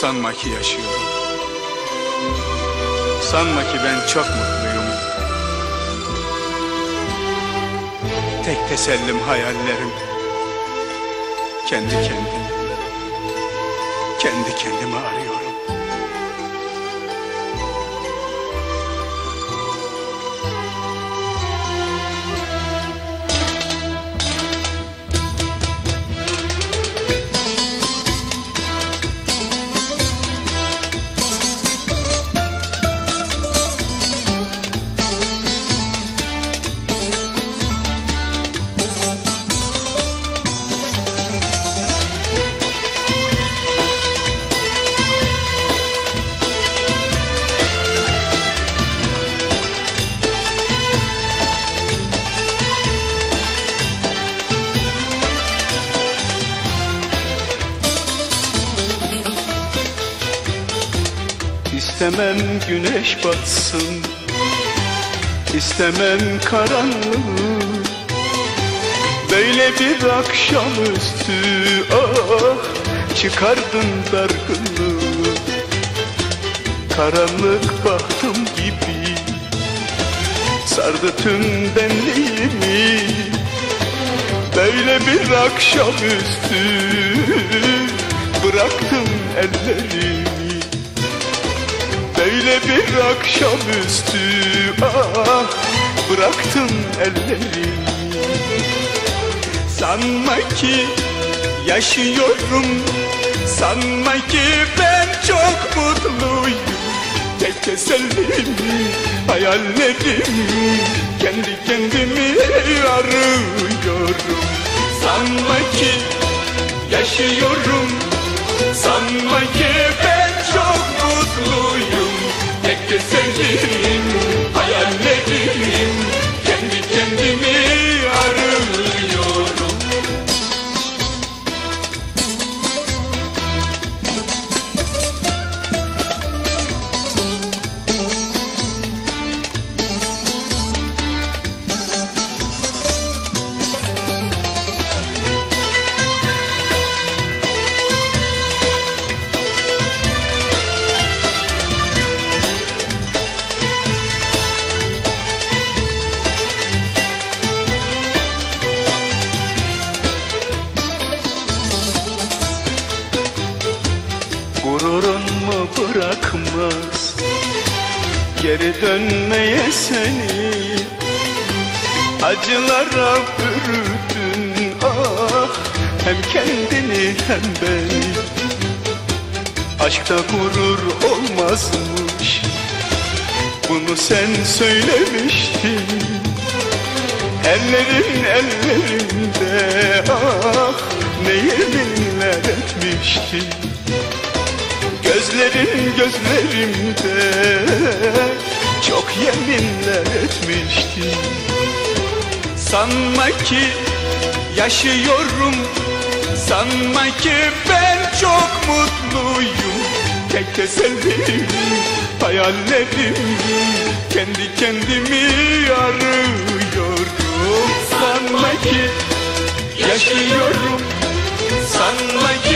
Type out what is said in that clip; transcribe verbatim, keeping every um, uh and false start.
Sanma ki yaşıyorum. Sanma ki ben çok mutluyum. Tek tesellim hayallerim. Kendi kendimi, kendi kendimi arıyorum. İstemem güneş batsın, istemem karanlığı. Böyle bir akşamüstü ah çıkardın dargınlığı. Karanlık bahtım gibi sardı tüm benliğimi. Böyle bir akşamüstü bıraktım ellerimi. Böyle bir akşamüstü ah bıraktım ellerimi. Sanma ki yaşıyorum, sanma ki ben çok mutluyum. Tek tesellim hayallerim, kendi kendimi arıyorum. Sanma ki yaşıyorum, sanma ki ben çok mutluyum. Tek tesellim hayallerim, kendi kendimi arıyorum. Gururun mu bırakmaz geri dönmeye seni? Acılara bürüdün ah hem kendini hem beni. Aşkta gurur olmazmış, bunu sen söylemiştin. Ellerin ellerinde ah ne yeminler etmiştin. Gözlerin gözlerimde çok yeminler etmiştin. Sanma ki yaşıyorum, sanma ki ben çok mutluyum. Tek tesellim hayallerim, kendi kendimi arıyorum. Sanma ki yaşıyorum, sanma ki